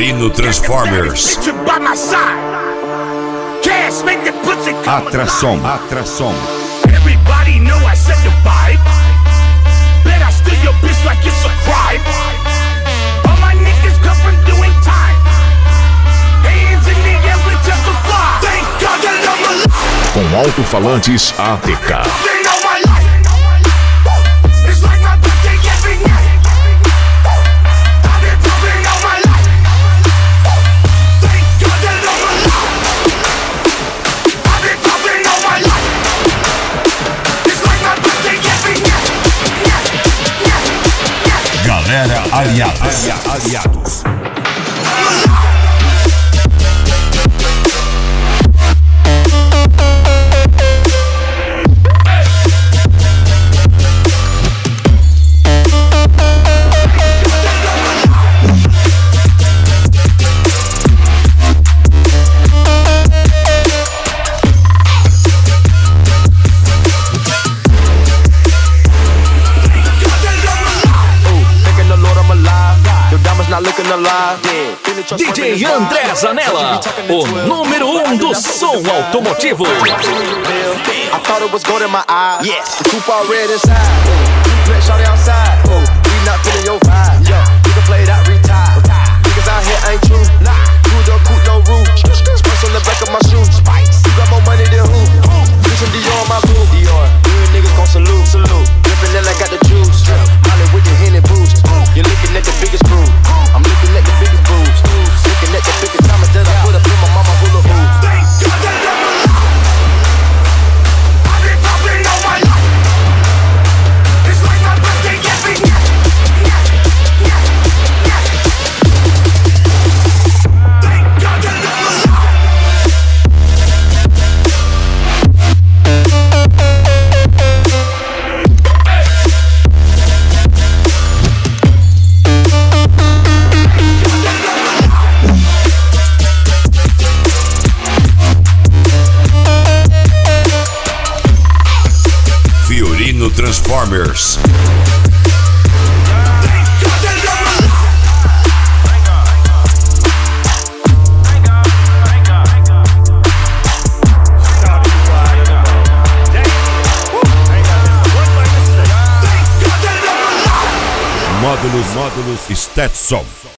Fiorino Transformers. Atração. Everybody know I set the vibe. Bet I steal your bitch like it's a crime. All my niggas come from doing time. Hands in the air, we testify. Thank God that I'm alive. Com alto-falantes ATK. They know my life. It's like my birthday every night. I've been proving all my life. Thank God that I'm alive. I've been proving all my life. It's like my birthday every night. Galera Aliados. DJ André Zanella, o número 1 do som automotivo. I thought it was gold in my eyes. Yes. The coupe all red inside. Flex shorty outside. We not feeling your vibe. We can play that retire. Niggas out here ain't true. Cruise your coupe, no roof. Spice on the back of my shoes. You got more money than who? Listen Dior on my boo. Real niggas gon' salute. Drippin' in like got the juice. Molly with the Henny boost. You're looking at the biggest crew. I'm looking at the biggest boobs. Looking at the biggest diamonds that I put up in my mama hula hoop. Thank God that I'm alive. I've been popping all my life. It's like my birthday every night. Thank God that I'm alive. Fiorino Transformers. Módulos Stetson.